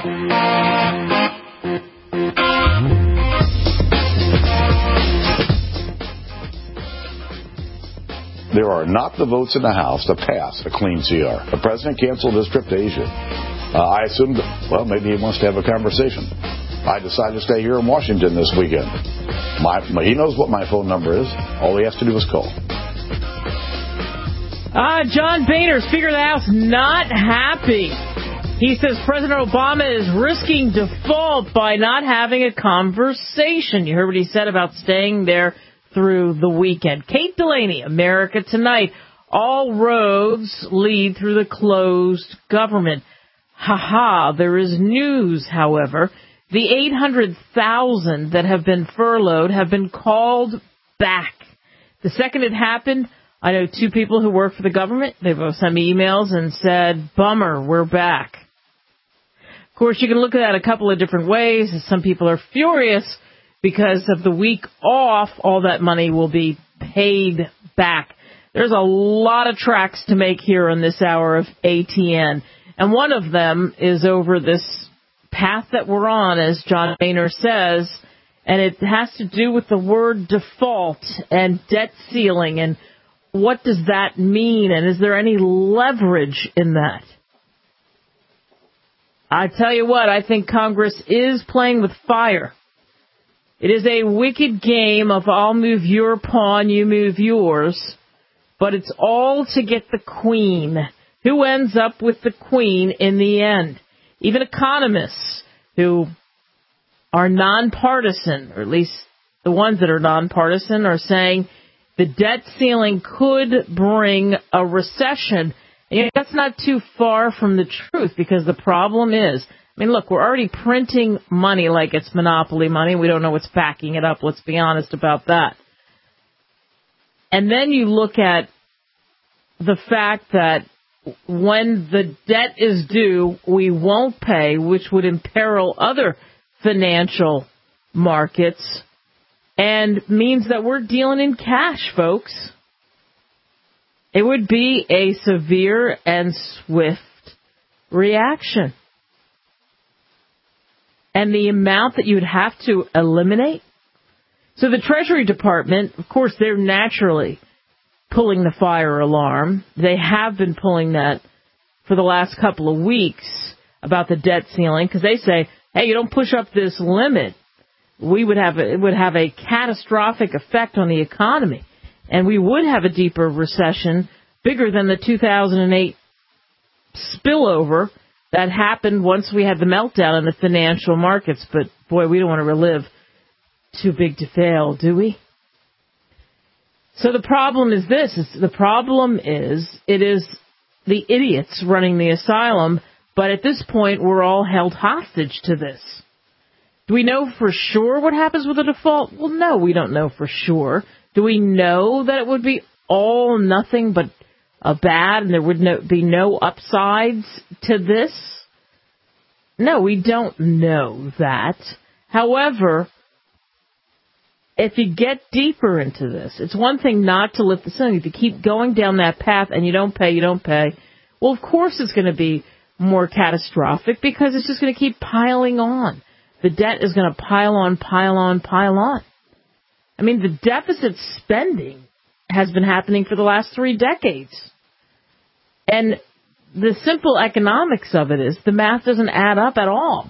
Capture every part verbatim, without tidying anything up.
There are not the votes in the House to pass a clean C R. The president canceled his trip to Asia. Uh, I assumed, well, maybe he wants to have a conversation. I decided to stay here in Washington this weekend. My, he knows what my phone number is. All he has to do is call. Uh, John Boehner, Speaker of the House, not happy. He says President Obama is risking default by not having a conversation. You heard what he said about staying there through the weekend. Kate Delaney, America Tonight. All roads lead through the closed government. Ha ha. There is news, however. The eight hundred thousand that have been furloughed have been called back. The second it happened, I know two people who work for the government. They both sent me emails and said, bummer, we're back. Of course, you can look at that a couple of different ways. Some people are furious because of the week off. All that money will be paid back. There's a lot of tracks to make here on this hour of A T N. And one of them is over this path that we're on, as John Boehner says, and it has to do with the word default and debt ceiling, and what does that mean, and is there any leverage in that? I tell you what, I think Congress is playing with fire. It is a wicked game of I'll move your pawn, you move yours, but it's all to get the queen. Who ends up with the queen in the end? Even economists who are nonpartisan, or at least the ones that are nonpartisan, are saying the debt ceiling could bring a recession. And that's not too far from the truth, because the problem is, I mean, look, we're already printing money like it's monopoly money. We don't know what's backing it up. Let's be honest about that. And then you look at the fact that when the debt is due, we won't pay, which would imperil other financial markets, and means that we're dealing in cash, folks. It would be a severe and swift reaction. And the amount that you would have to eliminate. So the Treasury Department, of course, they're naturally pulling the fire alarm. They have been pulling that for the last couple of weeks about the debt ceiling, because they say, hey, you don't push up this limit, we would have a, it would have a catastrophic effect on the economy, and we would have a deeper recession, bigger than the two thousand eight spillover that happened once we had the meltdown in the financial markets. But boy, we don't want to relive too big to fail, do we? So the problem is this, is the problem is it is the idiots running the asylum, but at this point we're all held hostage to this. Do we know for sure what happens with a default? Well, no, we don't know for sure. Do we know that it would be all nothing but a bad and there would no, be no upsides to this? No, we don't know that. However, if you get deeper into this, it's one thing not to lift the ceiling. If you keep going down that path and you don't pay, you don't pay, well, of course it's going to be more catastrophic, because it's just going to keep piling on. The debt is going to pile on, pile on, pile on. I mean, the deficit spending has been happening for the last three decades. And the simple economics of it is the math doesn't add up at all.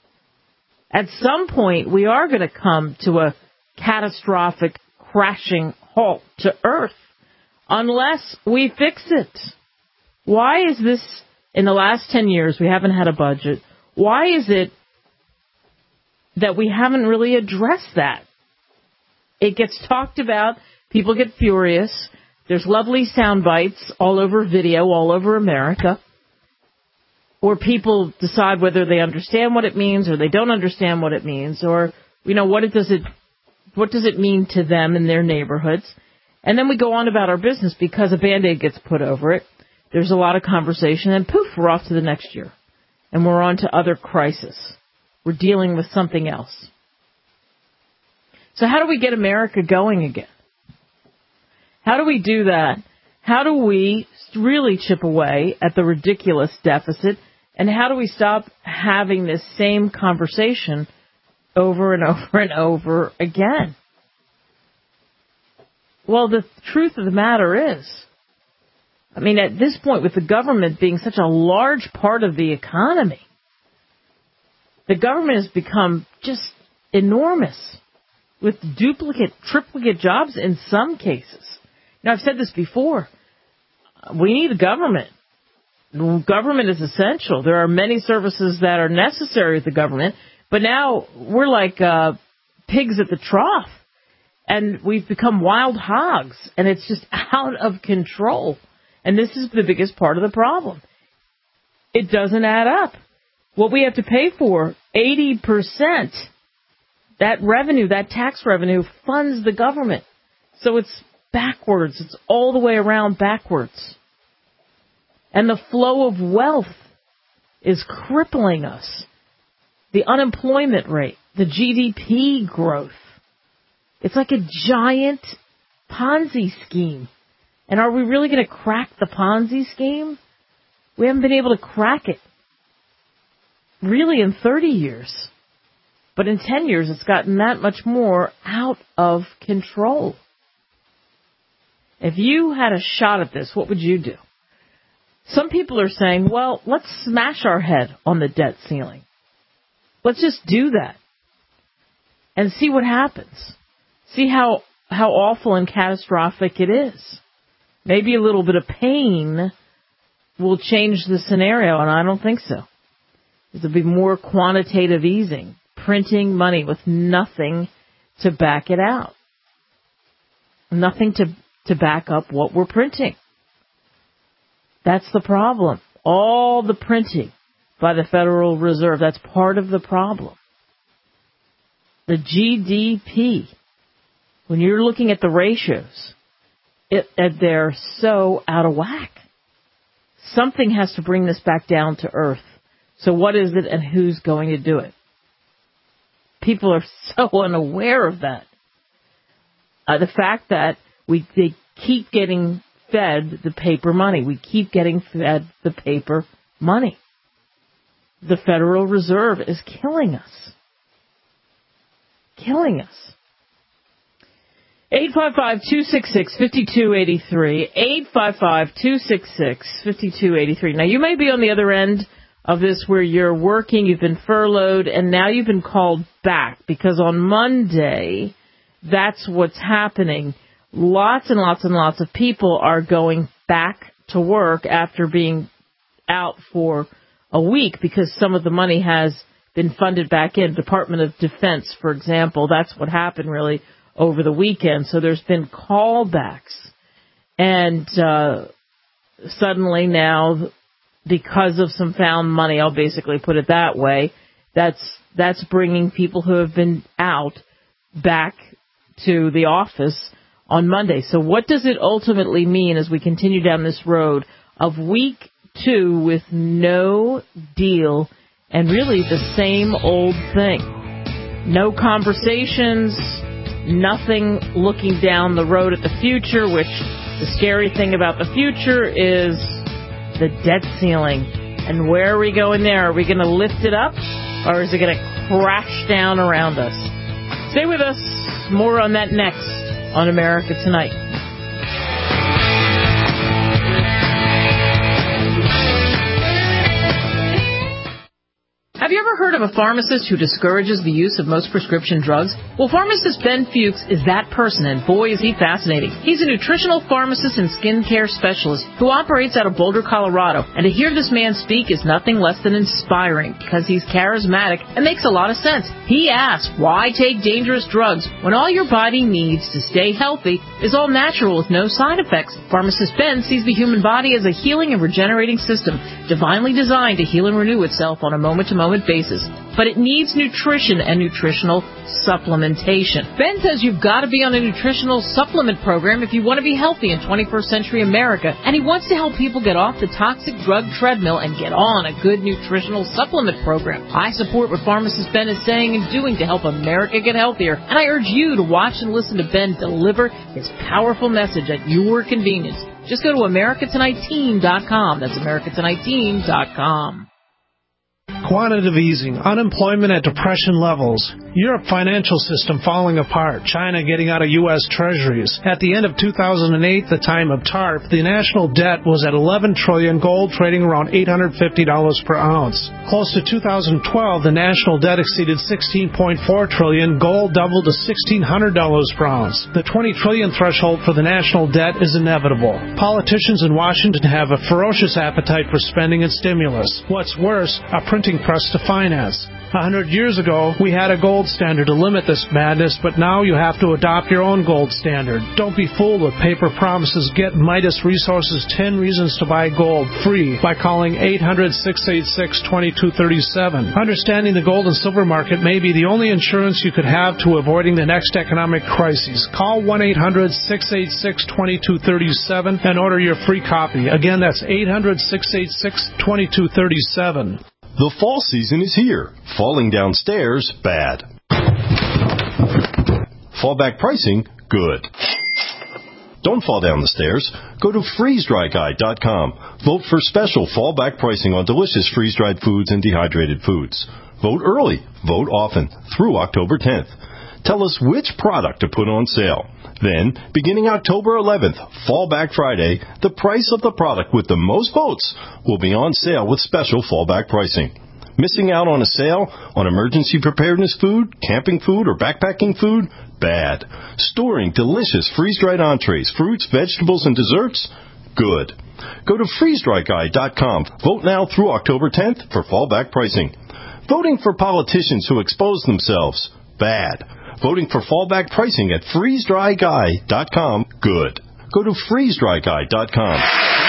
At some point, we are going to come to a catastrophic crashing halt to earth unless we fix it. Why is this, in the last ten years, we haven't had a budget? Why is it that we haven't really addressed that? It gets talked about, people get furious, there's lovely sound bites all over video, all over America, or people decide whether they understand what it means or they don't understand what it means, or, you know, what it does it What does it mean to them in their neighborhoods? And then we go on about our business because a Band-Aid gets put over it. There's a lot of conversation, and poof, we're off to the next year. And we're on to other crises. We're dealing with something else. So how do we get America going again? How do we do that? How do we really chip away at the ridiculous deficit And how do we stop having this same conversation over and over and over again? Well, the truth of the matter is, I mean, at this point, with the government being such a large part of the economy, the government has become just enormous with duplicate, triplicate jobs in some cases. Now, I've said this before. We need a government. Government is essential. There are many services that are necessary with the government, but now we're like uh, pigs at the trough, and we've become wild hogs, and it's just out of control. And this is the biggest part of the problem. It doesn't add up. What we have to pay for, eighty percent, that revenue, that tax revenue, funds the government. So it's backwards. It's all the way around backwards. And the flow of wealth is crippling us. The unemployment rate, the G D P growth. It's like a giant Ponzi scheme. And are we really going to crack the Ponzi scheme? We haven't been able to crack it really in thirty years. But in ten years, it's gotten that much more out of control. If you had a shot at this, what would you do? Some people are saying, well, let's smash our head on the debt ceiling. Let's just do that and see what happens. See how, how awful and catastrophic it is. Maybe a little bit of pain will change the scenario, and I don't think so. There'll be more quantitative easing, printing money with nothing to back it out. Nothing to, to back up what we're printing. That's the problem. All the printing by the Federal Reserve, that's part of the problem. The G D P, when you're looking at the ratios, it, they're so out of whack. Something has to bring this back down to earth. So what is it and who's going to do it? People are so unaware of that. Uh, the fact that we they keep getting fed the paper money. We keep getting fed the paper money. The Federal Reserve is killing us. Killing us. eight five five, two six six, five two eight three. eight five five, two six six, five two eight three. Now, you may be on the other end of this where you're working, you've been furloughed, and now you've been called back because on Monday, that's what's happening. Lots and lots and lots of people are going back to work after being out for a week because some of the money has been funded back in. Department of Defense, for example, that's what happened really over the weekend. So there's been callbacks. And uh, suddenly now, because of some found money, I'll basically put it that way, that's that's bringing people who have been out back to the office on Monday. So what does it ultimately mean as we continue down this road of week two with no deal and really the same old thing? No conversations, nothing looking down the road at the future, which the scary thing about the future is the debt ceiling. And where are we going there? Are we going to lift it up or is it going to crash down around us? Stay with us. More on that next on America Tonight. Have you ever heard of a pharmacist who discourages the use of most prescription drugs? Well, pharmacist Ben Fuchs is that person, and boy, is he fascinating. He's a nutritional pharmacist and skincare specialist who operates out of Boulder, Colorado. And to hear this man speak is nothing less than inspiring because he's charismatic and makes a lot of sense. He asks, why take dangerous drugs when all your body needs to stay healthy is all natural with no side effects? Pharmacist Ben sees the human body as a healing and regenerating system, divinely designed to heal and renew itself on a moment-to-moment basis, but it needs nutrition and nutritional supplementation. Ben says you've got to be on a nutritional supplement program if you want to be healthy in twenty-first century America, and he wants to help people get off the toxic drug treadmill and get on a good nutritional supplement program. I support what pharmacist Ben is saying and doing to help America get healthier, and I urge you to watch and listen to Ben deliver his powerful message at your convenience. Just go to America Tonight Team dot com. That's America Tonight Team dot com. quantitative easing, unemployment at depression levels, Europe financial system falling apart, China getting out of U S Treasuries. At the end of two thousand eight, the time of TARP, the national debt was at eleven trillion dollars, gold trading around eight hundred fifty dollars per ounce. Close to two thousand twelve, the national debt exceeded sixteen point four trillion dollars, gold doubled to sixteen hundred dollars per ounce. The twenty trillion dollars threshold for the national debt is inevitable. Politicians in Washington have a ferocious appetite for spending and stimulus. What's worse, a printing press to finance. A hundred years ago, we had a gold standard to limit this madness, but now you have to adopt your own gold standard. Don't be fooled with paper promises. Get Midas Resources ten Reasons to Buy Gold free by calling eight hundred, six eight six, two two three seven. Understanding the gold and silver market may be the only insurance you could have to avoiding the next economic crisis. Call one eight hundred, six eight six, two two three seven and order your free copy. Again, that's eight hundred, six eight six, two two three seven. The fall season is here. Falling downstairs, bad. Fallback pricing, good. Don't fall down the stairs. Go to freeze dry guy dot com. Vote for special fallback pricing on delicious freeze-dried foods and dehydrated foods. Vote early. Vote often. Through October tenth. Tell us which product to put on sale. Then, beginning October eleventh, Fallback Friday, the price of the product with the most votes will be on sale with special fallback pricing. Missing out on a sale on emergency preparedness food, camping food, or backpacking food? Bad. Storing delicious freeze-dried entrees, fruits, vegetables, and desserts? Good. Go to freeze dry guy dot com. Vote now through October tenth for fallback pricing. Voting for politicians who expose themselves? Bad. Voting for fallback pricing at freeze dry guy dot com? Good. Go to freeze dry guy dot com.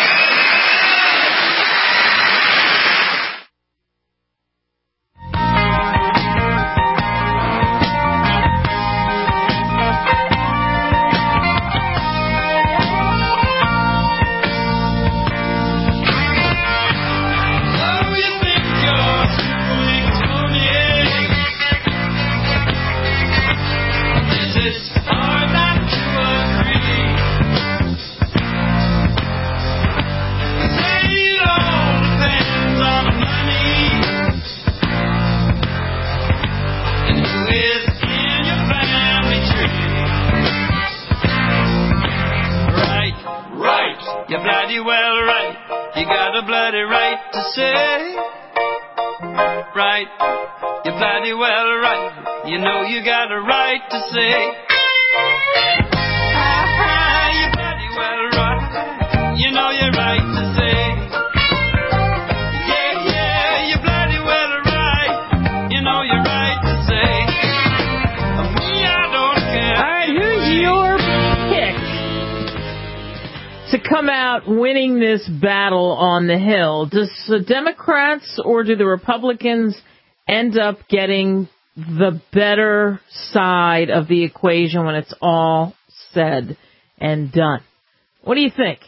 Winning this battle on the Hill? Does the Democrats or do the Republicans end up getting the better side of the equation when it's all said and done? What do you think?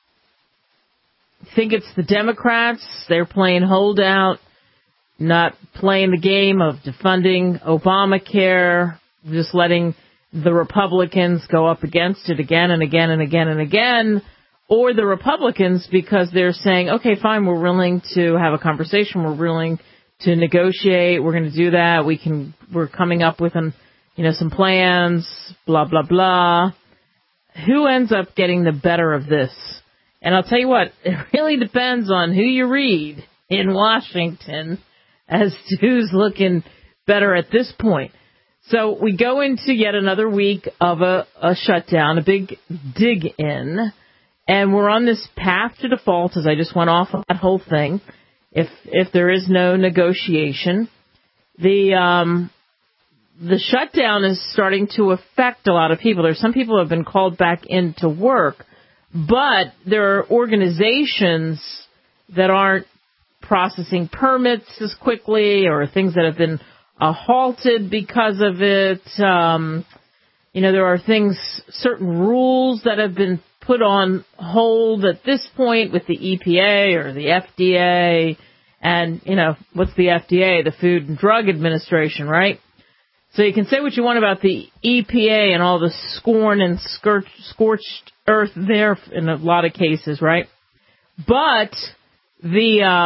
Think it's the Democrats? They're playing holdout, not playing the game of defunding Obamacare, just letting the Republicans go up against it again and again and again and again? Or the Republicans, because they're saying, okay, fine, we're willing to have a conversation, we're willing to negotiate, we're going to do that, we can, we're coming up with, an, you know, some plans, blah, blah, blah. Who ends up getting the better of this? And I'll tell you what, it really depends on who you read in Washington as to who's looking better at this point. So we go into yet another week of a, a shutdown, a big dig in. And we're on this path to default, as I just went off of that whole thing. If if there is no negotiation, the um, the shutdown is starting to affect a lot of people. There's some people who have been called back into work, but there are organizations that aren't processing permits as quickly, or things that have been uh, halted because of it. Um, you know, there are things, certain rules that have been put on hold at this point with the E P A or the F D A. And, you know, what's the F D A? The Food and Drug Administration, right? So you can say what you want about the E P A and all the scorn and scorched, scorched earth there in a lot of cases, right? But the um,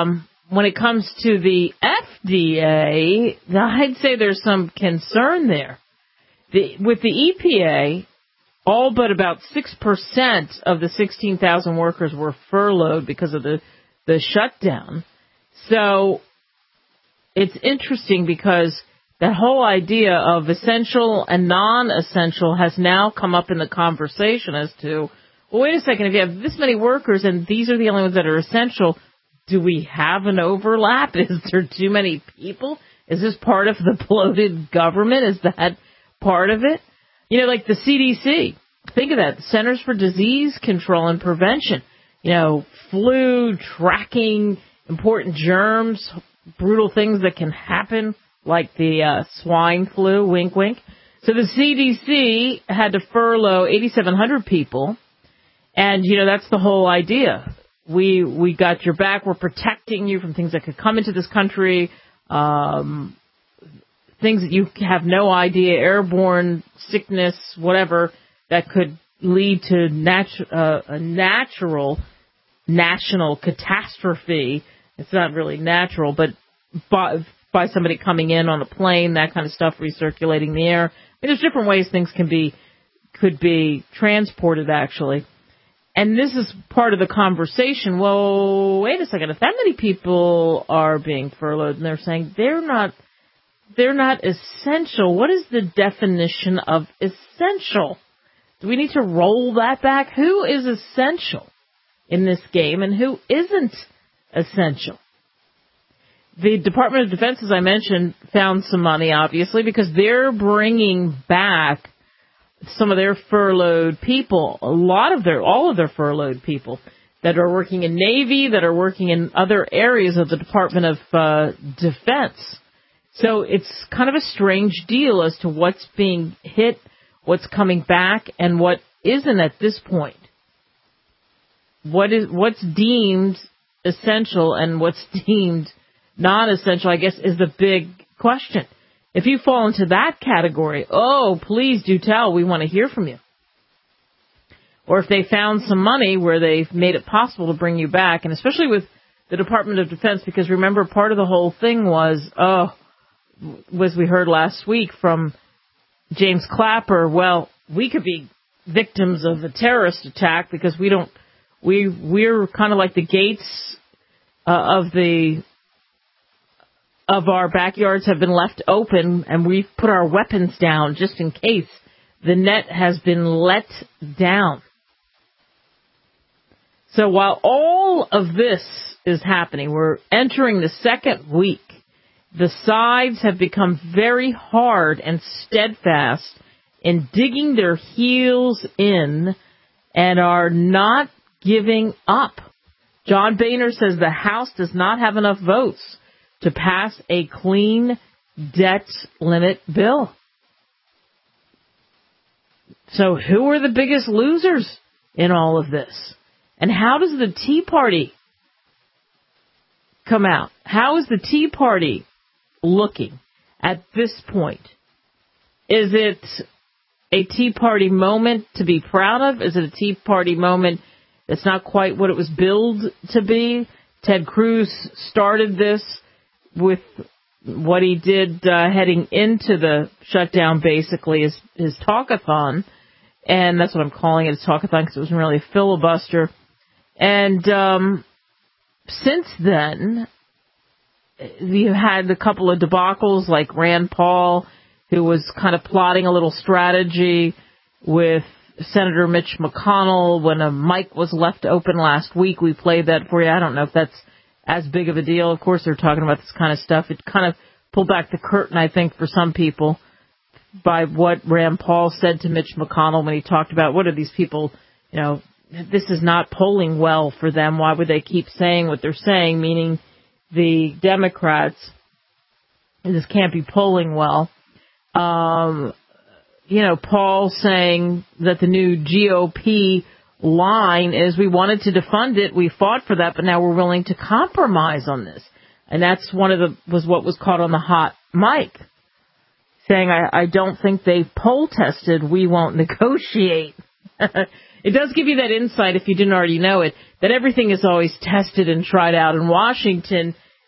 when it comes to the F D A, I'd say there's some concern there. The, with the E P A, all but about six percent of the sixteen thousand workers were furloughed because of the, the shutdown. So it's interesting because that whole idea of essential and non-essential has now come up in the conversation as to, well, wait a second, if you have this many workers and these are the only ones that are essential, do we have an overlap? Is there too many people? Is this part of the bloated government? Is that part of it? You know, like the C D C. Think of that. The Centers for Disease Control and Prevention. You know, flu, tracking, important germs, brutal things that can happen, like the uh, swine flu, wink, wink. So the C D C had to furlough eighty-seven hundred people. And, you know, that's the whole idea. We we got your back. We're protecting you from things that could come into this country, um, things that you have no idea, airborne sickness, whatever, that could lead to natu- uh, a natural national catastrophe. It's not really natural, but by, by somebody coming in on a plane, that kind of stuff, recirculating the air. I mean, there's different ways things can be could be transported, actually. And this is part of the conversation. Well, wait a second. If that many people are being furloughed and they're saying they're not, they're not essential, what is the definition of essential? Do we need to roll that back? Who is essential in this game and who isn't essential? The Department of Defense, as I mentioned, found some money, obviously, because they're bringing back some of their furloughed people, a lot of their, all of their furloughed people that are working in Navy, that are working in other areas of the Department of uh, Defense. So it's kind of a strange deal as to what's being hit, what's coming back, and what isn't at this point. What is, what's deemed essential and what's deemed non-essential, I guess, is the big question. If you fall into that category, oh, please do tell. We want to hear from you. Or if they found some money where they've made it possible to bring you back, and especially with the Department of Defense, because remember, part of the whole thing was, oh, as we heard last week from James Clapper, well, we could be victims of a terrorist attack because we don't, we, we're kind of like the gates uh, of the of our backyards have been left open, and we've put our weapons down just in case. The net has been let down. So while all of this is happening, we're entering the second week, the sides have become very hard and steadfast in digging their heels in and are not giving up. John Boehner says the House does not have enough votes to pass a clean debt limit bill. So who are the biggest losers in all of this? And how does the Tea Party come out? How is the Tea Party looking at this point? Is it a Tea Party moment to be proud of? Is it a Tea Party moment that's not quite what it was billed to be? Ted Cruz started this with what he did uh, heading into the shutdown, basically, his, his talkathon. And that's what I'm calling it, a talkathon, because it wasn't really a filibuster. And um, since then, you had a couple of debacles like Rand Paul, who was kind of plotting a little strategy with Senator Mitch McConnell when a mic was left open last week. We played that for you. I don't know if that's as big of a deal. Of course, they're talking about this kind of stuff. It kind of pulled back the curtain, I think, for some people by what Rand Paul said to Mitch McConnell when he talked about what are these people, you know, this is not polling well for them. Why would they keep saying what they're saying, meaning the Democrats, this can't be polling well. Um, you know, Paul saying that the new G O P line is we wanted to defund it, we fought for that, but now we're willing to compromise on this. And that's one of the, was what was caught on the hot mic, saying, I, I don't think they've poll tested, we won't negotiate. It does give you that insight, if you didn't already know it, that everything is always tested and tried out in Washington.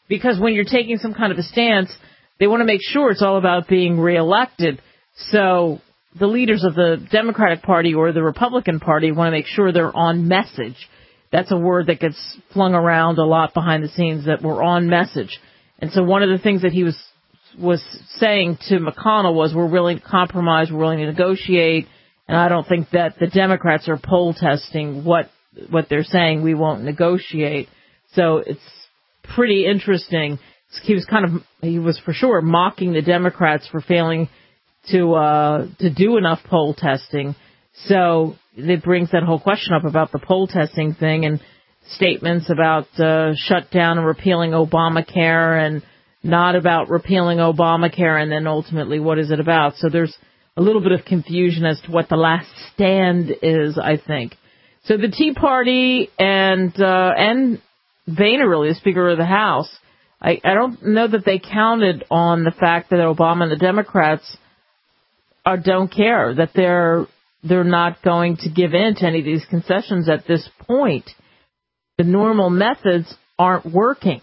Because when you're taking some kind of a stance, they want to make sure it's all about being reelected. So the leaders of the Democratic Party or the Republican Party want to make sure they're on message. That's a word that gets flung around a lot behind the scenes, that we're on message. And so one of the things that he was was saying to McConnell was, we're willing to compromise, we're willing to negotiate, and I don't think that the Democrats are poll testing what what they're saying, we won't negotiate. So it's pretty interesting. He was kind of, he was for sure mocking the Democrats for failing to uh, to do enough poll testing. So it brings that whole question up about the poll testing thing and statements about uh, shut down and repealing Obamacare and not about repealing Obamacare, and then ultimately what is it about? So there's a little bit of confusion as to what the last stand is, I think. So the Tea Party and uh, and Boehner, really, the Speaker of the House, I, I don't know that they counted on the fact that Obama and the Democrats are, don't care, that they're they're not going to give in to any of these concessions at this point. The normal methods aren't working.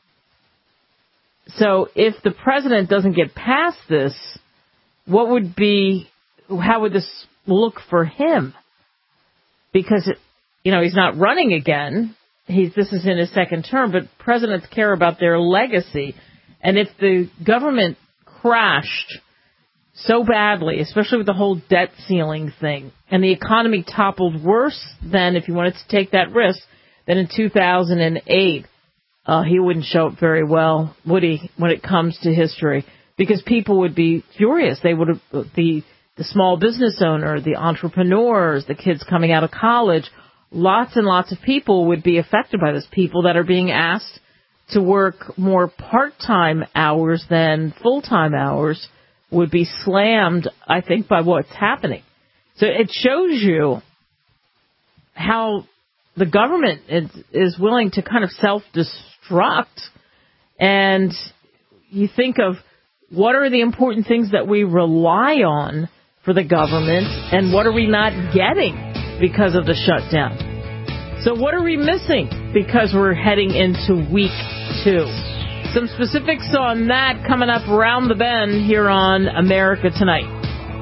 So if the president doesn't get past this, what would be, how would this look for him? Because, you know, he's not running again. He's, this is in his second term, but presidents care about their legacy. And if the government crashed so badly, especially with the whole debt ceiling thing, and the economy toppled worse than, if you wanted to take that risk, than in two thousand eight, uh, he wouldn't show up very well, would he, when it comes to history? Because people would be furious. They would have, the, the small business owner, the entrepreneurs, the kids coming out of college, lots and lots of people would be affected by this. People that are being asked to work more part-time hours than full-time hours would be slammed, I think, by what's happening. So it shows you how the government is, is willing to kind of self-destruct. And you think of what are the important things that we rely on for the government, and what are we not getting because of the shutdown? So what are we missing because we're heading into week two? Some specifics on that coming up around the bend here on America Tonight.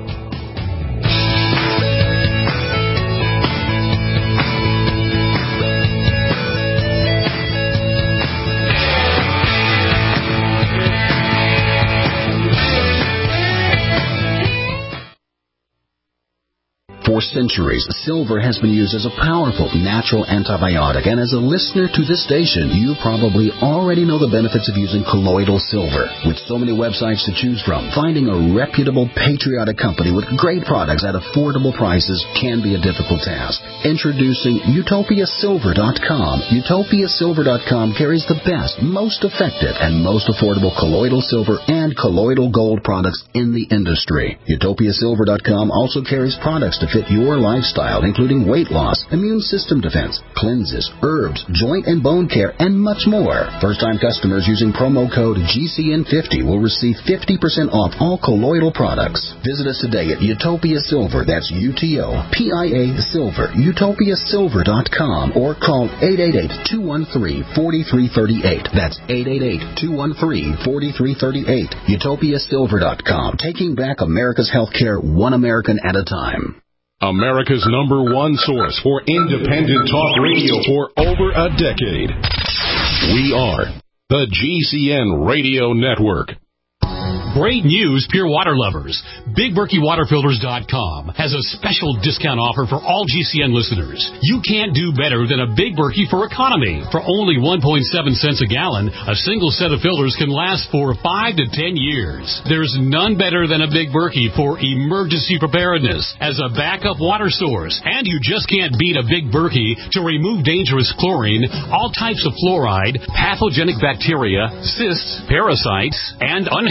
For centuries, silver has been used as a powerful natural antibiotic, and as a listener to this station, you probably already know the benefits of using colloidal silver. With so many websites to choose from, finding a reputable, patriotic company with great products at affordable prices can be a difficult task. Introducing Utopia Silver dot com. Utopia Silver dot com carries the best, most effective, and most affordable colloidal silver and colloidal gold products in the industry. Utopia Silver dot com also carries products to fit your lifestyle, including weight loss, immune system defense, cleanses, herbs, joint and bone care, and much more. First-time customers using promo code G C N fifty will receive fifty percent off all colloidal products. Visit us today at Utopia Silver, that's U T O P I A Silver, Utopia Silver dot com, or call eight eight eight, two one three, four three three eight. That's eight eight eight, two one three, four three three eight. Utopia Silver dot com, taking back America's healthcare one American at a time. America's number one source for independent talk radio for over a decade. We are the G C N Radio Network. Great news, Pure Water lovers. Big Berkey Water Filters dot com has a special discount offer for all G C N listeners. You can't do better than a Big Berkey for economy. For only one point seven cents a gallon, a single set of filters can last for five to ten years. There's none better than a Big Berkey for emergency preparedness as a backup water source. And you just can't beat a Big Berkey to remove dangerous chlorine, all types of fluoride, pathogenic bacteria, cysts, parasites, and unhealthy viruses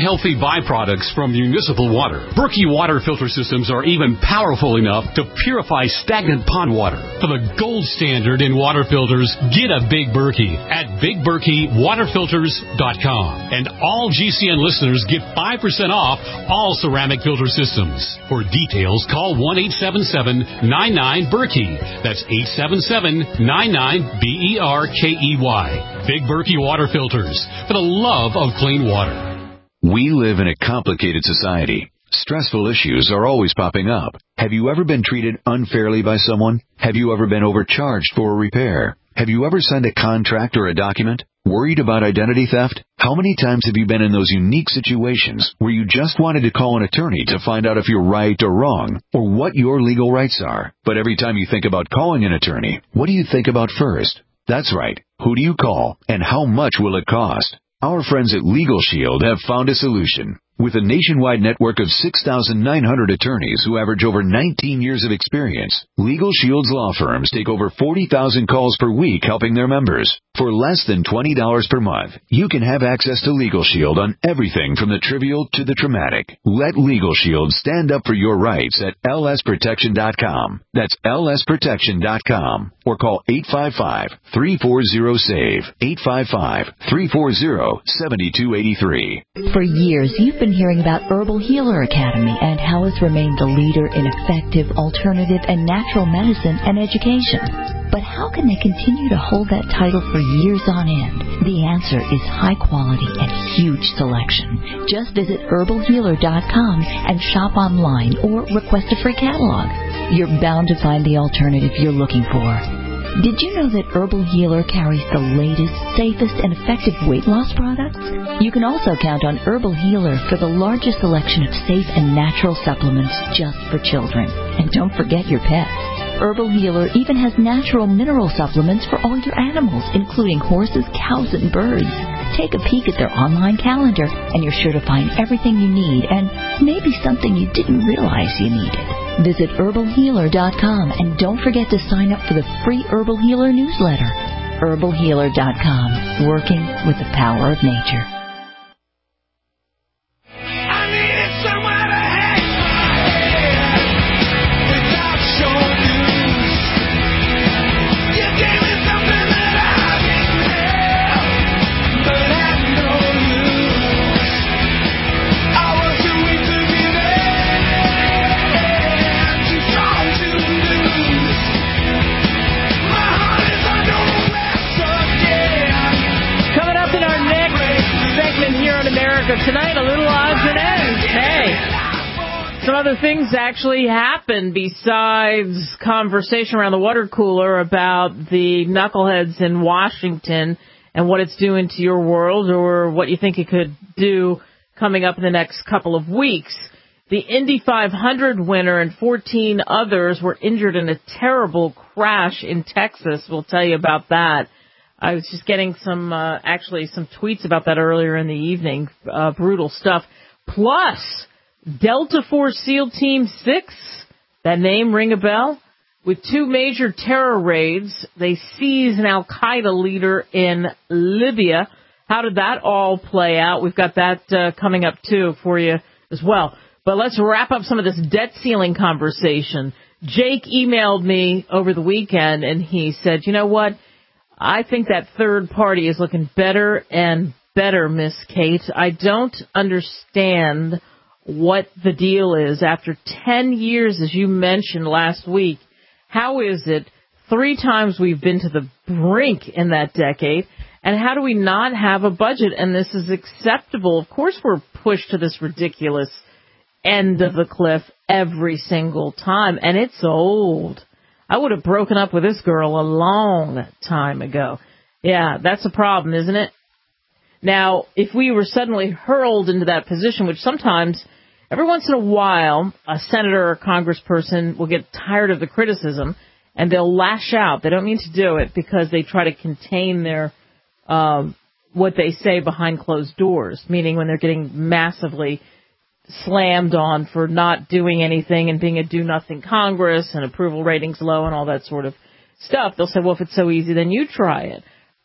byproducts from municipal water. Berkey water filter systems are even powerful enough to purify stagnant pond water. For the gold standard in water filters, get a Big Berkey at big berkey water filters dot com. And all G C N listeners get five percent off all ceramic filter systems. For details, call one eight seven seven nine nine Berkey. That's eight seven seven nine nine B E R K E Y. Big Berkey water filters, for the love of clean water. We live in a complicated society. Stressful issues are always popping up. Have you ever been treated unfairly by someone? Have you ever been overcharged for a repair? Have you ever signed a contract or a document? Worried about identity theft? How many times have you been in those unique situations where you just wanted to call an attorney to find out if you're right or wrong, or what your legal rights are? But every time you think about calling an attorney, what do you think about first? That's right. Who do you call, and how much will it cost? Our friends at Legal Shield have found a solution. With a nationwide network of six thousand nine hundred attorneys who average over nineteen years of experience, Legal Shield's law firms take over forty thousand calls per week helping their members. For less than twenty dollars per month, you can have access to Legal Shield on everything from the trivial to the traumatic. Let Legal Shield stand up for your rights at L S protection dot com. That's L S protection dot com. Or call eight five five, three four zero, S A V E, eight five five, three four zero, seven two eight three. For years, you've been hearing about Herbal Healer Academy and how it's remained the leader in effective, alternative, and natural medicine and education. But how can they continue to hold that title for years on end? The answer is high quality and huge selection. Just visit herbal healer dot com and shop online or request a free catalog. You're bound to find the alternative you're looking for. Did you know that Herbal Healer carries the latest, safest, and effective weight loss products? You can also count on Herbal Healer for the largest selection of safe and natural supplements just for children. And don't forget your pets. Herbal Healer even has natural mineral supplements for all your animals, including horses, cows, and birds. Take a peek at their online calendar, and you're sure to find everything you need and maybe something you didn't realize you needed. Visit herbal healer dot com and don't forget to sign up for the free Herbal Healer newsletter. herbal healer dot com, working with the power of nature. Tonight, a little odds and ends. Hey, some other things actually happened besides conversation around the water cooler about the knuckleheads in Washington and what it's doing to your world or what you think it could do coming up in the next couple of weeks. The Indy five hundred winner and fourteen others were injured in a terrible crash in Texas. We'll tell you about that. I was just getting some, uh, actually some tweets about that earlier in the evening. Uh, brutal stuff. Plus, Delta Force SEAL Team six, that name ring a bell? With two major terror raids, they seized an Al-Qaeda leader in Libya. How did that all play out? We've got that uh, coming up, too, for you as well. But let's wrap up some of this debt ceiling conversation. Jake emailed me over the weekend, and he said, you know what? I think that third party is looking better and better, Miss Kate. I don't understand what the deal is. After ten years, as you mentioned last week, how is it three times we've been to the brink in that decade, and how do we not have a budget? And this is acceptable. Of course we're pushed to this ridiculous end of the cliff every single time, and it's old. I would have broken up with this girl a long time ago. Yeah, that's a problem, isn't it? Now, if we were suddenly hurled into that position, which sometimes, every once in a while, a senator or congressperson will get tired of the criticism, and they'll lash out. They don't mean to do it because they try to contain their um, what they say behind closed doors, meaning when they're getting massively slammed on for not doing anything and being a do-nothing Congress and approval ratings low and all that sort of stuff. They'll say, well, if it's so easy, then you try it.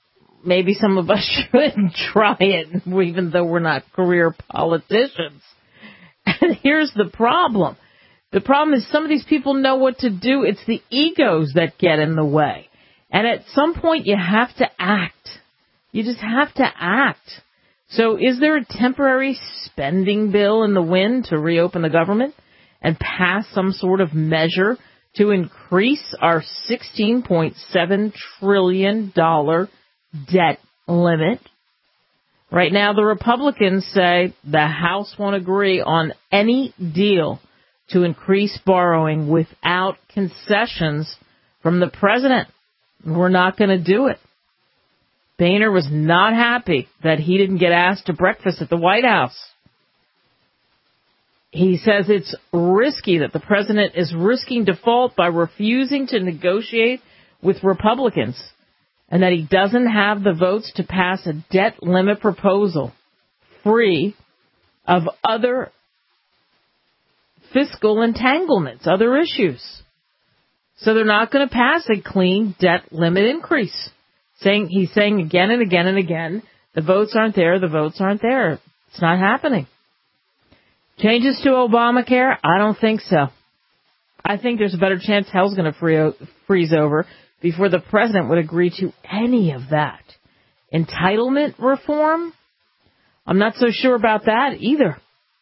maybe some of us should try it, even though we're not career politicians. And here's the problem. The problem is some of these people know what to do. It's the egos that get in the way. And at some point, you have to act. You just have to act. So is there a temporary spending bill in the wind to reopen the government and pass some sort of measure to increase our sixteen point seven trillion dollars debt limit? Right now, the Republicans say the House won't agree on any deal to increase borrowing without concessions from the president. We're not going to do it. Boehner was not happy that he didn't get asked to breakfast at the White House. He says it's risky that the president is risking default by refusing to negotiate with Republicans, and that he doesn't have the votes to pass a debt limit proposal free of other fiscal entanglements, other issues. So they're not going to pass a clean debt limit increase. Saying he's saying again and again and again, the votes aren't there, the votes aren't there. It's not happening. Changes to Obamacare? I don't think so. I think there's a better chance hell's going to free, freeze over before the president would agree to any of that. Entitlement reform? I'm not so sure about that either.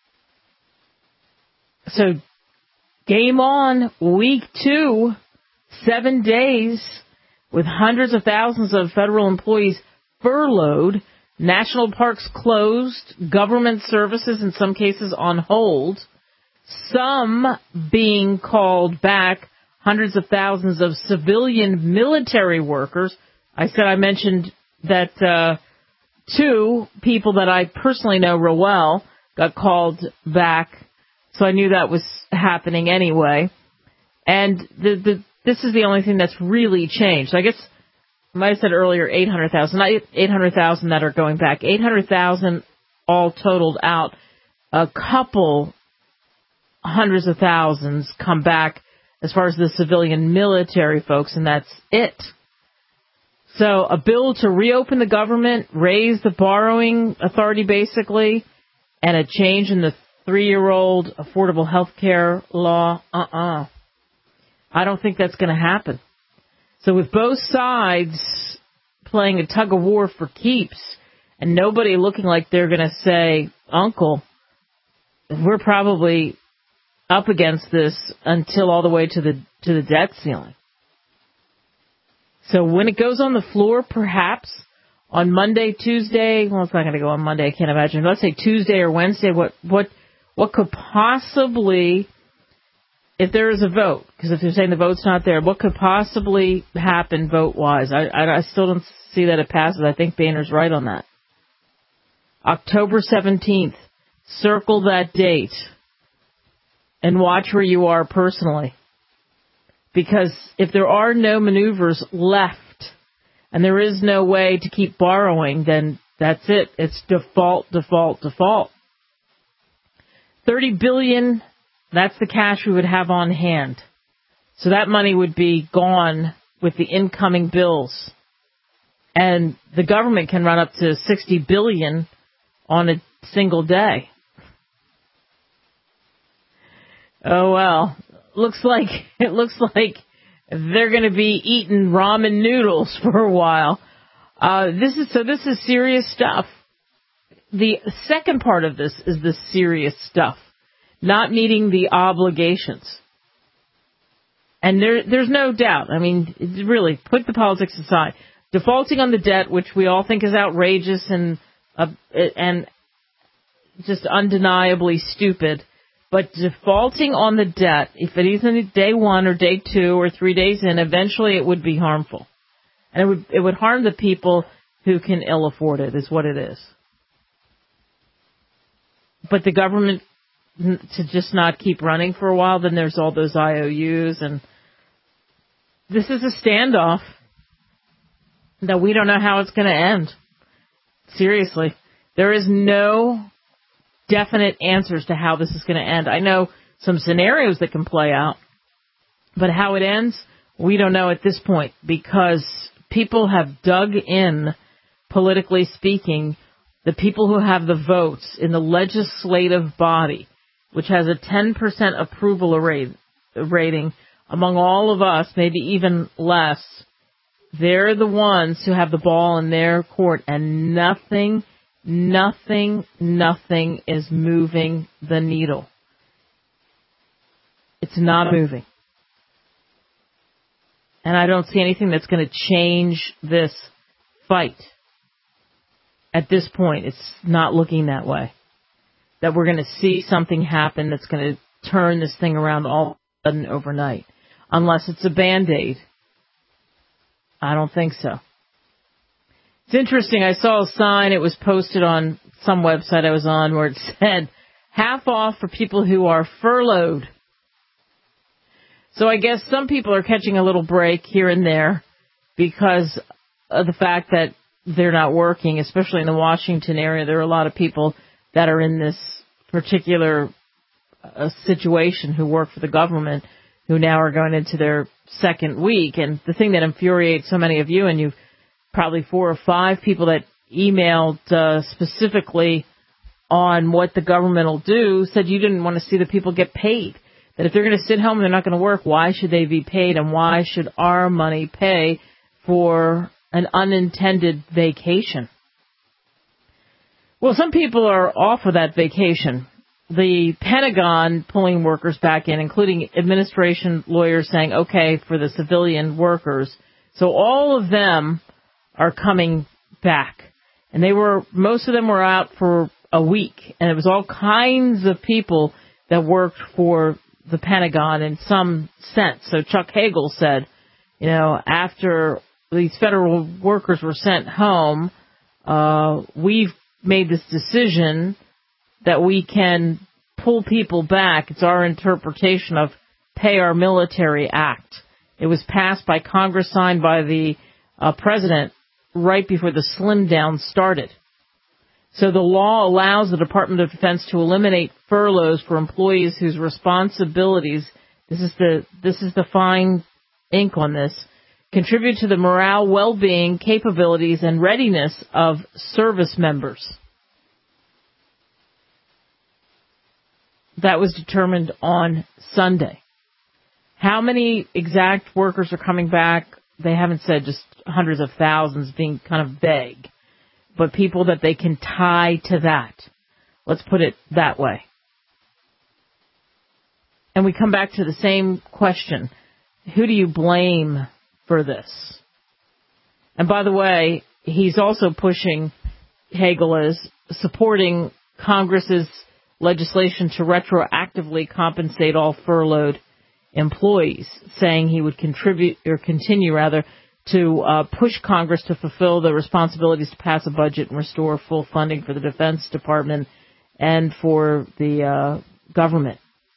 So, game on, week two, seven days, with hundreds of thousands of federal employees furloughed, national parks closed, government services in some cases on hold, some being called back, hundreds of thousands of civilian military workers. I said I mentioned that uh, two people that I personally know real well got called back, so I knew that was happening anyway. And the, the this is the only thing that's really changed. I guess I might have said earlier eight hundred thousand, not eight hundred thousand that are going back, eight hundred thousand all totaled out. A couple hundreds of thousands come back as far as the civilian military folks, and that's it. So a bill to reopen the government, raise the borrowing authority basically, and a change in the three-year-old affordable health care law, uh-uh. I don't think that's going to happen. So with both sides playing a tug-of-war for keeps and nobody looking like they're going to say, Uncle, we're probably up against this until all the way to the to the debt ceiling. So when it goes on the floor, perhaps on Monday, Tuesday, well, it's not going to go on Monday, I can't imagine. Let's say Tuesday or Wednesday, what what what could possibly, if there is a vote, because if you're saying the vote's not there, what could possibly happen vote-wise? I, I, I still don't see that it passes. I think Boehner's right on that. October seventeenth, circle that date and watch where you are personally. Because if there are no maneuvers left and there is no way to keep borrowing, then that's it. It's default, default, default. thirty billion dollars, that's the cash we would have on hand. So that money would be gone with the incoming bills. And the government can run up to sixty billion dollars on a single day. Oh, well, looks like it looks like they're going to be eating ramen noodles for a while. Uh, this is so this is serious stuff. The second part of this is the serious stuff, not meeting the obligations. And there, there's no doubt. I mean, really, put the politics aside. Defaulting on the debt, which we all think is outrageous and uh, and just undeniably stupid. But defaulting on the debt, if it isn't day one or day two or three days in, eventually it would be harmful. And it would it would harm the people who can ill afford it, is what it is. But the government, to just not keep running for a while, then there's all those I O Us. And this is a standoff that we don't know how it's going to end. Seriously. There is no definite answers to how this is going to end. I know some scenarios that can play out, but how it ends, we don't know at this point, because people have dug in politically speaking, the people who have the votes in the legislative body, which has a ten percent approval rate, rating among all of us, maybe even less, they're the ones who have the ball in their court, and nothing, nothing, nothing is moving the needle. It's not moving. And I don't see anything that's going to change this fight. At this point, it's not looking that way. That we're going to see something happen that's going to turn this thing around all of a sudden overnight. Unless it's a Band-Aid. I don't think so. It's interesting. I saw a sign. It was posted on some website I was on where it said, half off for people who are furloughed. So I guess some people are catching a little break here and there because of the fact that they're not working, especially in the Washington area. There are a lot of people that are in this particular uh, situation who work for the government who now are going into their second week. And the thing that infuriates so many of you, and you've probably four or five people that emailed uh, specifically on what the government will do, said you didn't want to see the people get paid. That if they're going to sit home and they're not going to work, why should they be paid? And why should our money pay for an unintended vacation? Well, some people are off of that vacation. The Pentagon pulling workers back in, including administration lawyers saying, okay, for the civilian workers. So all of them are coming back. And they were, most of them were out for a week. And it was all kinds of people that worked for the Pentagon in some sense. So Chuck Hagel said, you know, after these federal workers were sent home, uh, we've made this decision that we can pull people back. It's our interpretation of Pay Our Military Act. It was passed by Congress, signed by the uh, president right before the slim down started. So the law allows the Department of Defense to eliminate furloughs for employees whose responsibilities, this is the this is the fine ink on this, contribute to the morale, well-being, capabilities, and readiness of service members. That was determined on Sunday. How many exact workers are coming back? They haven't said, just hundreds of thousands, being kind of vague. But people that they can tie to that. Let's put it that way. And we come back to the same question. Who do you blame for this? And by the way, he's also pushing, Hagel is, supporting Congress's legislation to retroactively compensate all furloughed employees, saying he would contribute, or continue rather, to uh, push Congress to fulfill the responsibilities to pass a budget and restore full funding for the Defense Department and for the uh, government.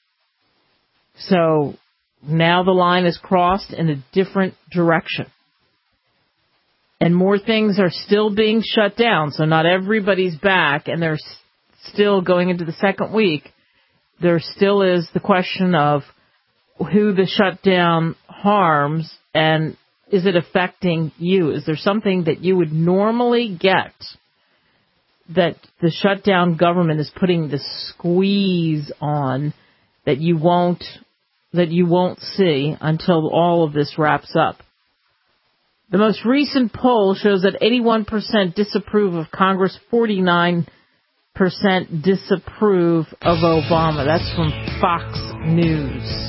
So now the line is crossed in a different direction. And more things are still being shut down, so not everybody's back, and they're still going into the second week. There still is the question of who the shutdown harms, and is it affecting you? Is there something that you would normally get that the shutdown government is putting the squeeze on that you won't that you won't see until all of this wraps up? The most recent poll shows that eighty-one percent disapprove of Congress, forty-nine percent disapprove of Obama. That's from Fox News.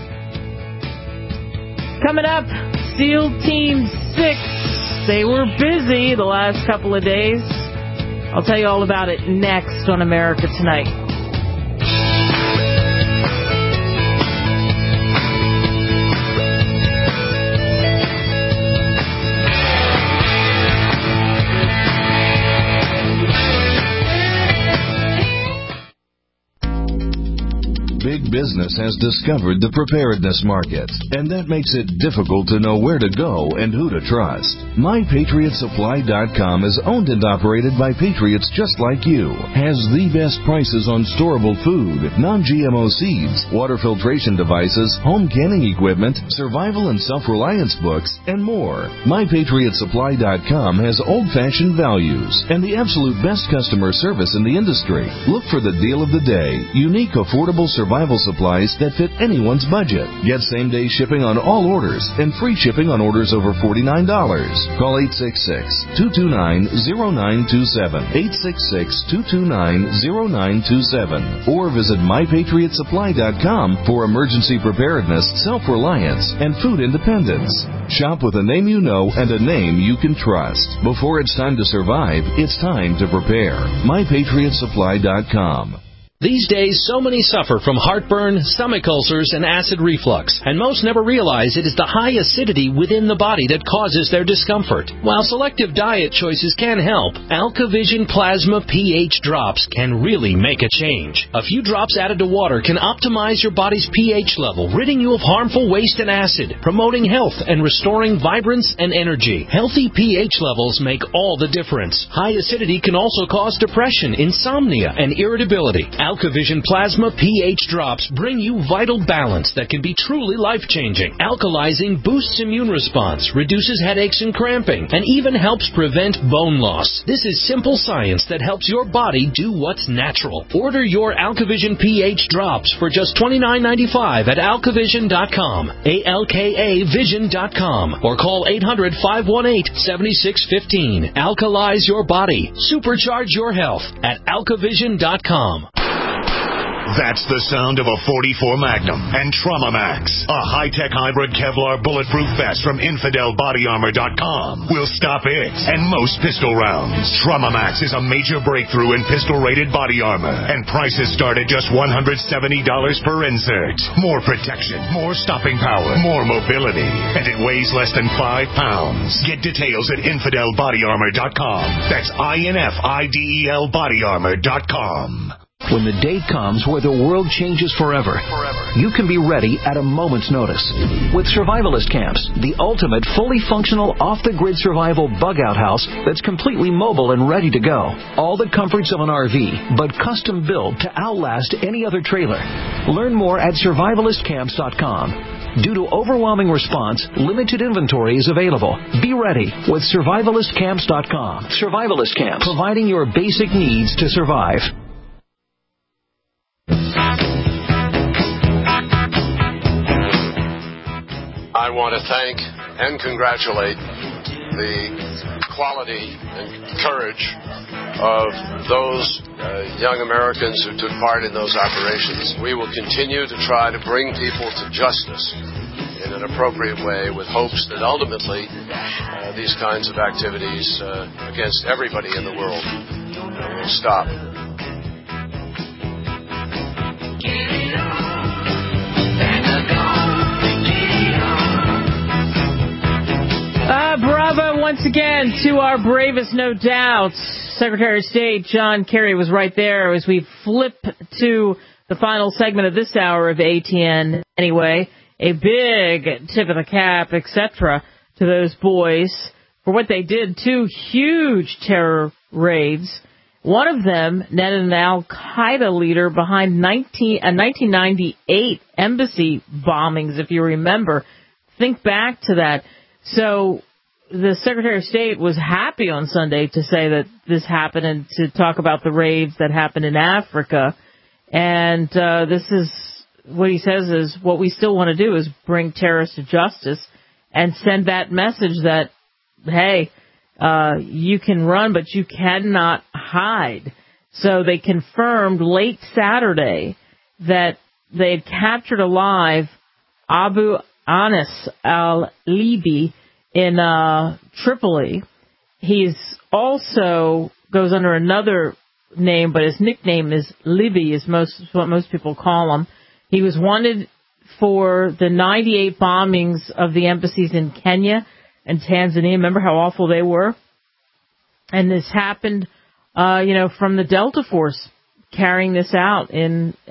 Coming up, SEAL Team six. They were busy the last couple of days. I'll tell you all about it next on America Tonight. big business has discovered the preparedness market, and that makes it difficult to know where to go and who to trust. My Patriot Supply dot com is owned and operated by patriots just like you, has the best prices on storable food, non-G M O seeds, water filtration devices, home canning equipment, survival and self-reliance books, and more. My Patriot Supply dot com has old-fashioned values and the absolute best customer service in the industry. Look for the deal of the day, unique, affordable survival supplies that fit anyone's budget. Get same-day shipping on all orders and free shipping on orders over forty-nine dollars. Call eight six six, two two nine, zero nine two seven, eight six six, two two nine, zero nine two seven, or visit My Patriot Supply dot com for emergency preparedness, self-reliance, and food independence. Shop with a name you know and a name you can trust. Before it's time to survive, it's time to prepare. My Patriot Supply dot com. These days, so many suffer from heartburn, stomach ulcers, and acid reflux, and most never realize it is the high acidity within the body that causes their discomfort. While selective diet choices can help, AlkaVision Plasma pH drops can really make a change. A few drops added to water can optimize your body's pH level, ridding you of harmful waste and acid, promoting health and restoring vibrance and energy. Healthy pH levels make all the difference. High acidity can also cause depression, insomnia, and irritability. AlkaVision Plasma pH drops bring you vital balance that can be truly life-changing. Alkalizing boosts immune response, reduces headaches and cramping, and even helps prevent bone loss. This is simple science that helps your body do what's natural. Order your AlkaVision pH drops for just twenty-nine ninety-five at Alka Vision dot com, A L K A Vision dot com, or call eight hundred, five one eight, seven six one five. Alkalize your body. Supercharge your health at Alka Vision dot com. That's the sound of a forty-four Magnum and Trauma Max, a high-tech hybrid Kevlar bulletproof vest from Infidel Body Armor dot com. Will stop it and most pistol rounds. Trauma Max is a major breakthrough in pistol-rated body armor, and prices start at just one hundred seventy dollars per insert. More protection, more stopping power, more mobility, and it weighs less than five pounds. Get details at Infidel Body Armor dot com. That's I N F I D E L Body Armor dot com. When the day comes where the world changes forever, forever, you can be ready at a moment's notice. With Survivalist Camps, the ultimate fully functional off-the-grid survival bug-out house that's completely mobile and ready to go. All the comforts of an R V, but custom built to outlast any other trailer. Learn more at survivalist camps dot com. Due to overwhelming response, limited inventory is available. Be ready with survivalist camps dot com. Survivalist Camps, providing your basic needs to survive. I want to thank and congratulate the quality and courage of those uh, young Americans who took part in those operations. We will continue to try to bring people to justice in an appropriate way, with hopes that ultimately uh, these kinds of activities uh, against everybody in the world uh, will stop. Uh, bravo once again to our bravest, no doubt. Secretary of State John Kerry was right there as we flip to the final segment of this hour of A T N. Anyway, a big tip of the cap, et cetera, to those boys for what they did. Two huge terror raids. One of them netted an al-Qaeda leader behind nineteen, uh, nineteen ninety-eight embassy bombings, if you remember. Think back to that. So the Secretary of State was happy on Sunday to say that this happened and to talk about the raids that happened in Africa. And uh, this is what he says is what we still want to do is bring terrorists to justice and send that message that, hey, uh, you can run, but you cannot hide. So they confirmed late Saturday that they had captured alive Abu Anas al-Libi in uh, Tripoli. He's also goes under another name, but his nickname is Libby, is most what most people call him. He was wanted for the ninety-eight bombings of the embassies in Kenya and Tanzania. Remember how awful they were? And this happened, uh, you know, from the Delta Force carrying this out in and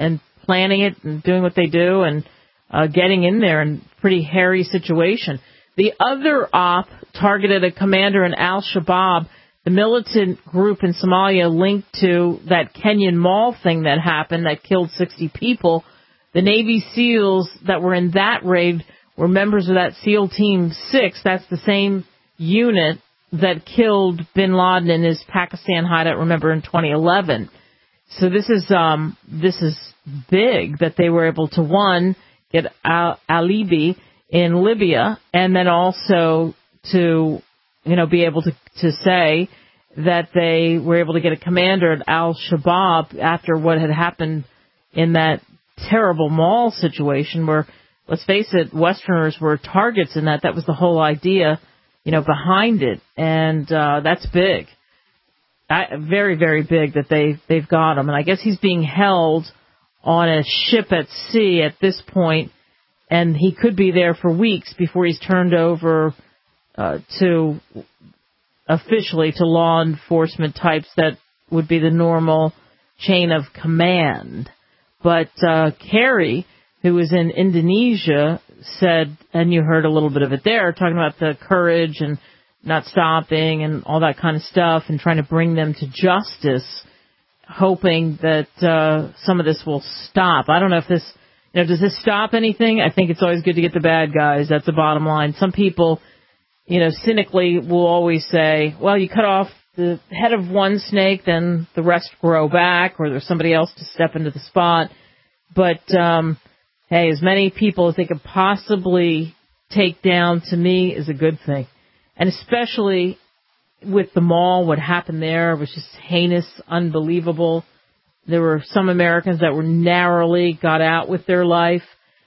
planning it and doing what they do and uh, getting in there in a pretty hairy situation. The other op targeted a commander in Al-Shabaab, the militant group in Somalia linked to that Kenyan mall thing that happened that killed sixty people. The Navy SEALs that were in that raid were members of that SEAL Team six. That's the same unit that killed bin Laden in his Pakistan hideout, remember, in twenty eleven. So this is um, this is big that they were able to, one, get Al- Alibi in Libya, and then also to, you know, be able to, to say that they were able to get a commander at Al-Shabaab after what had happened in that terrible mall situation where, let's face it, Westerners were targets in that. That was the whole idea, you know, behind it. And uh, that's big. I, very, very big that they, they've got him. And I guess he's being held on a ship at sea at this point, and he could be there for weeks before he's turned over uh, to officially to law enforcement types that would be the normal chain of command. But uh, Kerry, who was in Indonesia, said, and you heard a little bit of it there, talking about the courage and not stopping and all that kind of stuff and trying to bring them to justice, hoping that uh, some of this will stop. I don't know if this, you know, does this stop anything? I think it's always good to get the bad guys. That's the bottom line. Some people, you know, cynically will always say, well, you cut off the head of one snake, then the rest grow back, or there's somebody else to step into the spot. But, um, hey, as many people as they could possibly take down, to me, is a good thing. And especially with the mall, what happened there was just heinous, unbelievable. There were some Americans that were narrowly got out with their life,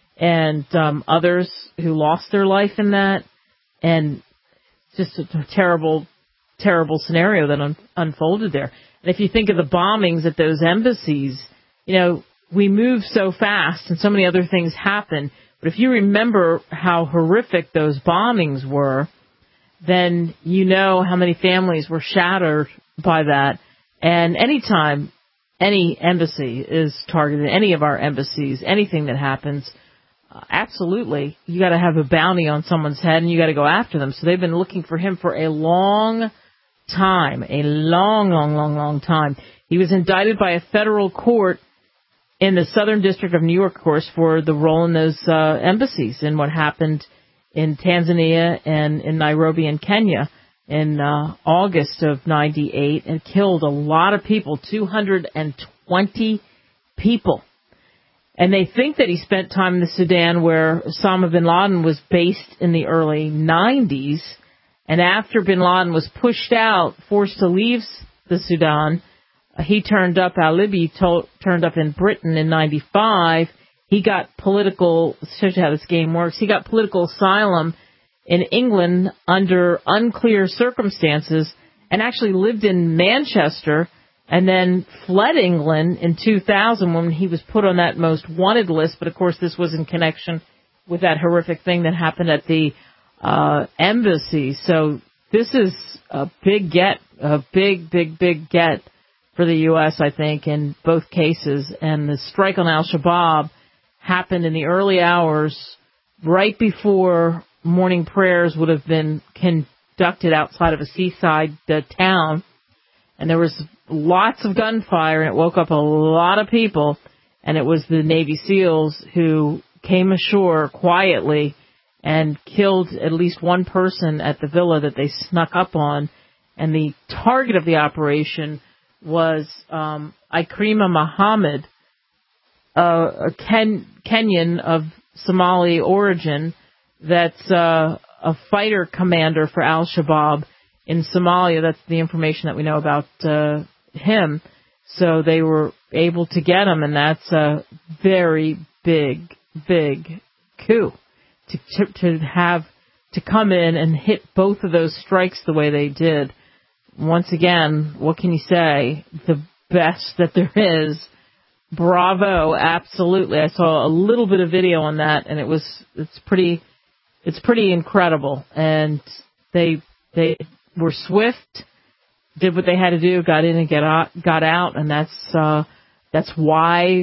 and um, others who lost their life in that. And just a terrible, terrible scenario that un- unfolded there. And if you think of the bombings at those embassies, you know, we move so fast and so many other things happen. But if you remember how horrific those bombings were, then you know how many families were shattered by that. And anytime any embassy is targeted, any of our embassies, anything that happens, uh, absolutely, you got to have a bounty on someone's head and you got to go after them. So they've been looking for him for a long time, a long, long, long, long time. He was indicted by a federal court in the Southern District of New York, of course, for the role in those uh, embassies and what happened in Tanzania and in Nairobi in Kenya in uh, August of ninety-eight, and killed a lot of people, two hundred twenty people. And they think that he spent time in the Sudan where Osama bin Laden was based in the early nineties. And after bin Laden was pushed out, forced to leave the Sudan, uh, he turned up, al-Libi to- turned up in Britain in ninety-five. He got political, shows you how this game works, he got political asylum in England under unclear circumstances and actually lived in Manchester and then fled England in two thousand when he was put on that most wanted list. But, of course, this was in connection with that horrific thing that happened at the uh, embassy. So this is a big get, a big, big, big get for the U S, I think, in both cases. And the strike on Al-Shabaab happened in the early hours right before morning prayers would have been conducted outside of a seaside uh, town. And there was lots of gunfire, and it woke up a lot of people. And it was the Navy SEALs who came ashore quietly and killed at least one person at the villa that they snuck up on. And the target of the operation was um, Ikrima Muhammad, uh, a Ken- Kenyan of Somali origin, that's uh, a fighter commander for Al-Shabaab in Somalia. That's the information that we know about uh, him. So they were able to get him, and that's a very big, big coup to, to, to have to come in and hit both of those strikes the way they did. Once again, what can you say? The best that there is. Bravo, absolutely. I saw a little bit of video on that, and it was it's pretty it's pretty incredible. And they they were swift, did what they had to do, got in and get out, got out, and that's uh, that's why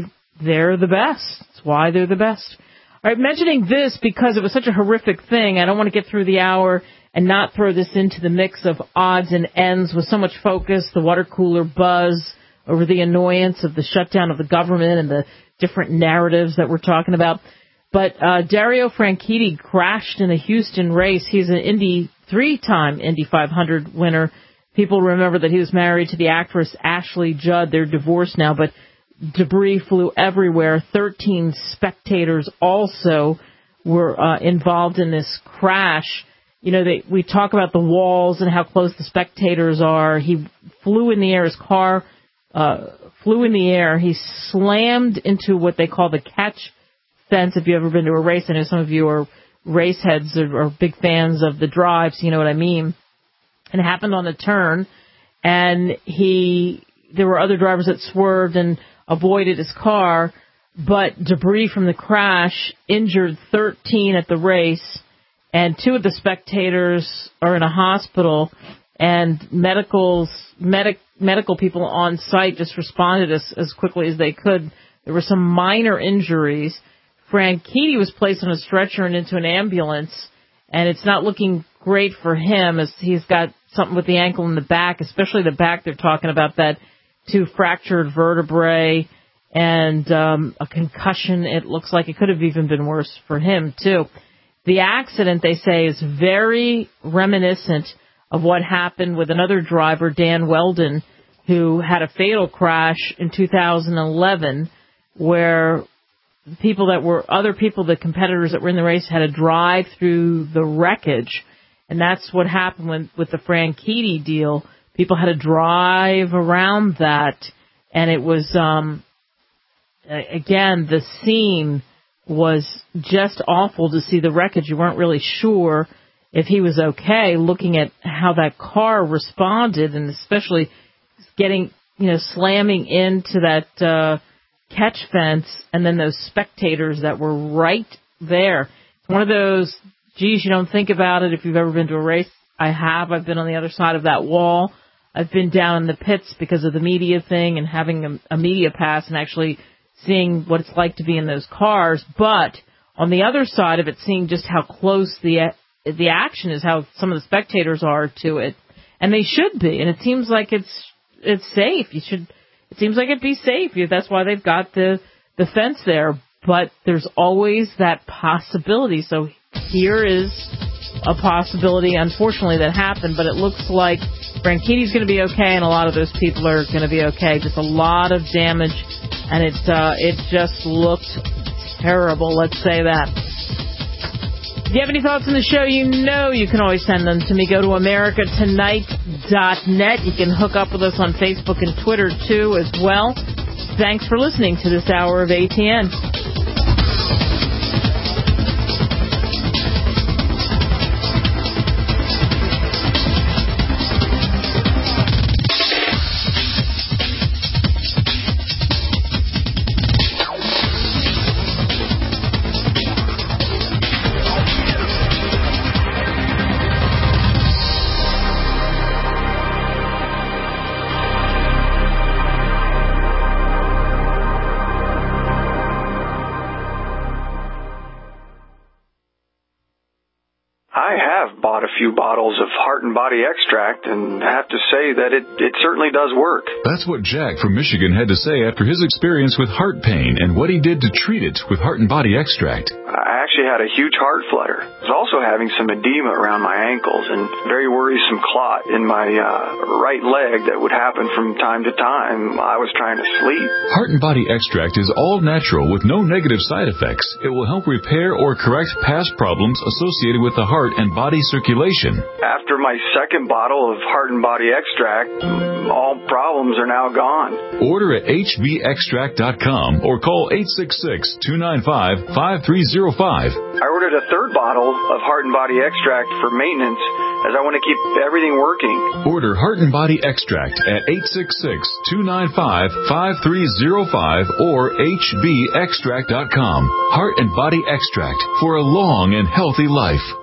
they're the best. That's why they're the best. All right, mentioning this because it was such a horrific thing, I don't want to get through the hour and not throw this into the mix of odds and ends with so much focus, the water cooler buzz over the annoyance of the shutdown of the government and the different narratives that we're talking about. But uh, Dario Franchitti crashed in a Houston race. He's an Indy, three-time Indy five hundred winner. People remember that he was married to the actress Ashley Judd. They're divorced now, but debris flew everywhere. Thirteen spectators also were uh, involved in this crash. You know, they, we talk about the walls and how close the spectators are. He flew in the air. His car uh, flew in the air. He slammed into what they call the catch fence. If you've ever been to a race, I know some of you are race heads or, or big fans of the drive, so you know what I mean. And it happened on a turn, and he there were other drivers that swerved and avoided his car, but debris from the crash injured thirteen at the race, and two of the spectators are in a hospital, and medicals, medic, medical people on site just responded as, as quickly as they could. There were some minor injuries. Franchitti was placed on a stretcher and into an ambulance, and it's not looking great for him as he's got something with the ankle in the back, especially the back. They're talking about that, two fractured vertebrae and um, a concussion. It looks like it could have even been worse for him, too. The accident, they say, is very reminiscent of what happened with another driver, Dan Weldon, who had a fatal crash in two thousand eleven where people that were, other people, the competitors that were in the race, had to drive through the wreckage. And that's what happened with, with the Franchitti deal. People had to drive around that. And it was, um, again, the scene was just awful to see the wreckage. You weren't really sure if he was okay, looking at how that car responded, and especially getting, you know, slamming into that uh, catch fence, and then those spectators that were right there. It's one of those, geez, you don't think about it if you've ever been to a race. I have. I've been on the other side of that wall. I've been down in the pits because of the media thing and having a, a media pass and actually seeing what it's like to be in those cars. But on the other side of it, seeing just how close the the action is, how some of the spectators are to it, and they should be. And it seems like it's it's safe. You should. It seems like it'd be safe. That's why they've got the the fence there. But there's always that possibility. So here is a possibility, unfortunately, that happened. But it looks like Franchitti's going to be okay, and a lot of those people are going to be okay. Just a lot of damage, and it uh, it just looked terrible. Let's say that. If you have any thoughts on the show, you know you can always send them to me. Go to america tonight dot net. You can hook up with us on Facebook and Twitter, too, as well. Thanks for listening to this hour of A T N. Bought a few bottles of Heart and Body Extract, and I have to say that it, it certainly does work. That's what Jack from Michigan had to say after his experience with heart pain and what he did to treat it with Heart and Body Extract. I actually had a huge heart flutter. I was also having some edema around my ankles and very worrisome clot in my uh, right leg that would happen from time to time. I was trying to sleep. Heart and Body Extract is all natural with no negative side effects. It will help repair or correct past problems associated with the heart and body circulation. After my second bottle of Heart and Body Extract, all problems are now gone. Order at H B extract dot com or call eight six six, two nine five, five three zero five. I ordered a third bottle of Heart and Body Extract for maintenance as I want to keep everything working. Order Heart and Body Extract at eight six six, two nine five, five three zero five or H B extract dot com. Heart and Body Extract for a long and healthy life.